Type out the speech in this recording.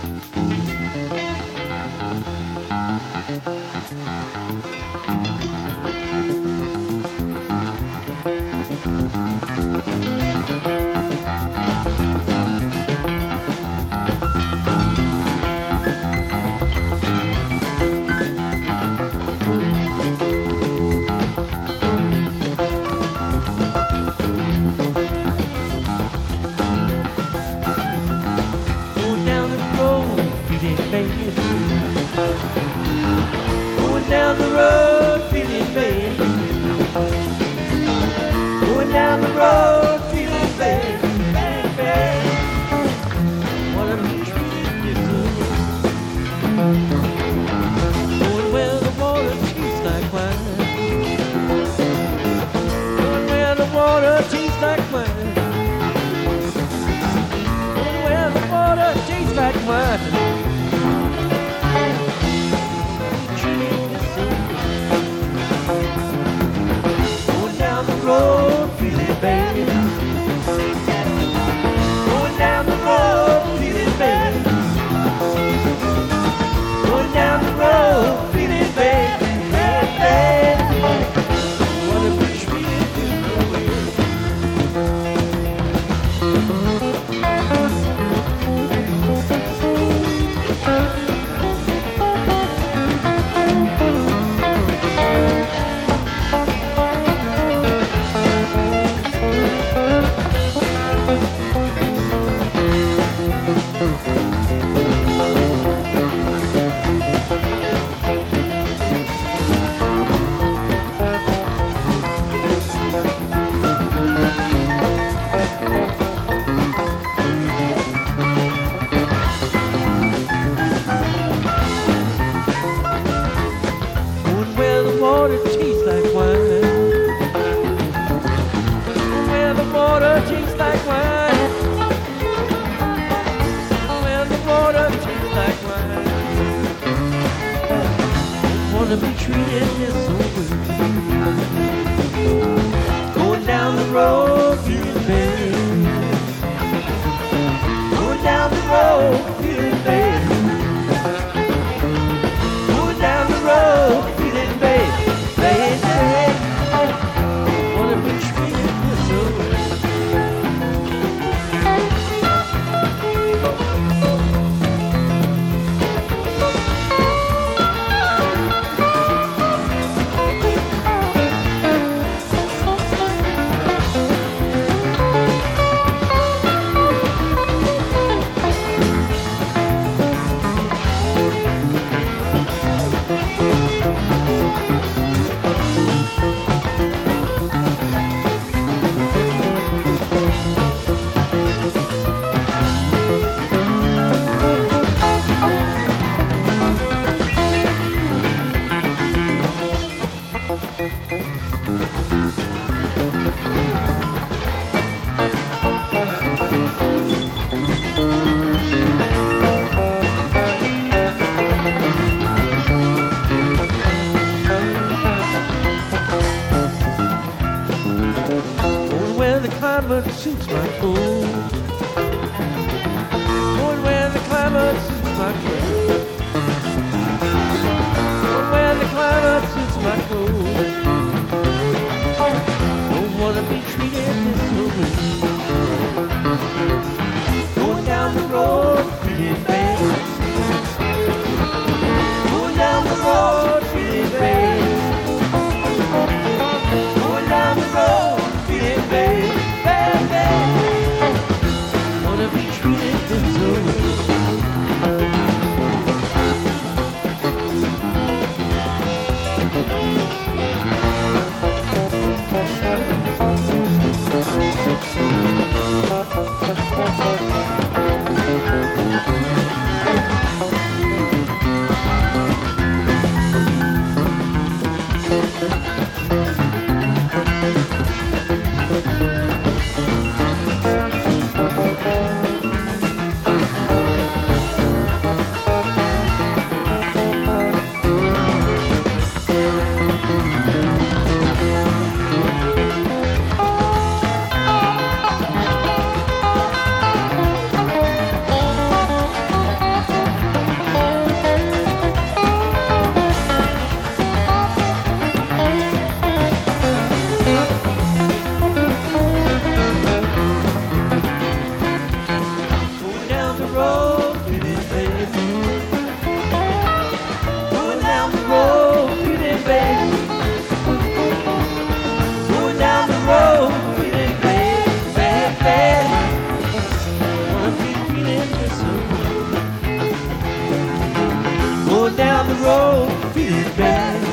Going down the road, feeling bad. Going down the road, feeling bad, bad, bad. What a treat going where the water tastes like wine. Going where the water tastes like wine. Going where the water tastes like wine. Road, feeling bad. Going down the road, feeling bad. Going down the road, feeling bad, bad, bad. What a bitch we water tastes like wine. Where the water tastes like wine. Where the water tastes like wine. Wanna be treated just so good. Going down the road, feeling bad. Going down the road, feeling bad. Going down the road, feeling bad. road feels bad.